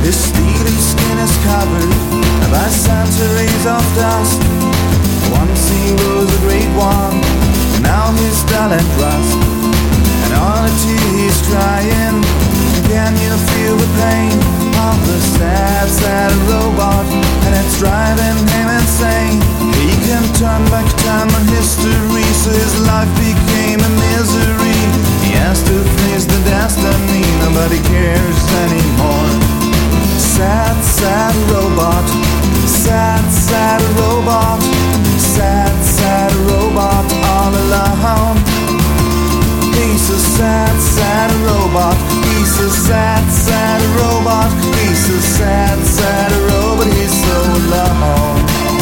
His steely skin is covered by centuries of dust. Once he was a great one, now he's dull and rust. And on a tea he's crying. Can you feel the pain of the sad, sad robot? And it's driving him insane. He can turn back time and history, so his life became a misery. He has to face the destiny, nobody cares anymore. Sad, sad robot. Sad, sad robot. Sad, sad robot all alone. He's a sad, sad robot. He's a sad, sad robot. He's a sad, sad robot. He's so alone.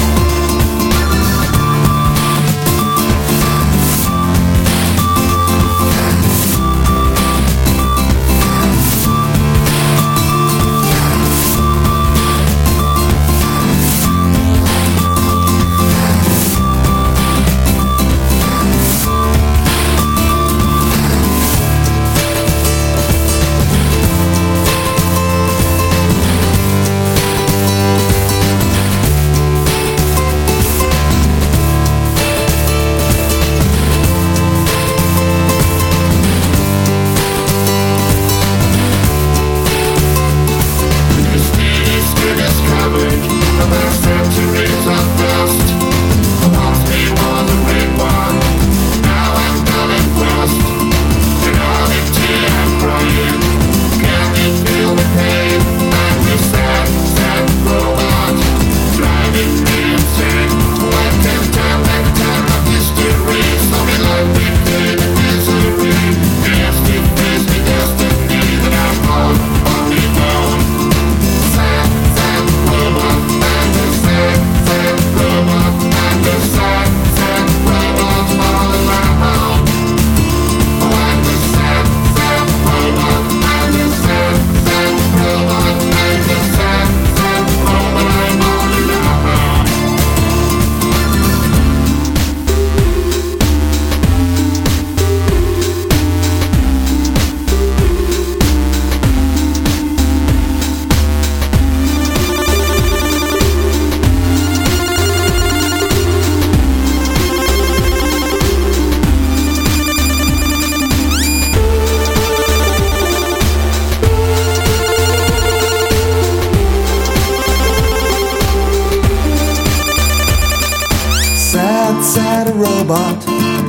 Sad, sad robot.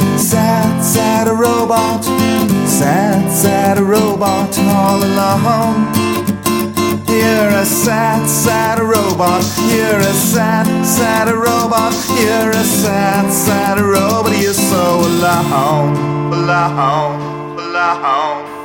Sad, sad robot. Sad, sad robot all alone. You're a sad, sad robot. You're a sad, sad robot. You're a sad, sad robot. You're so alone, alone, alone.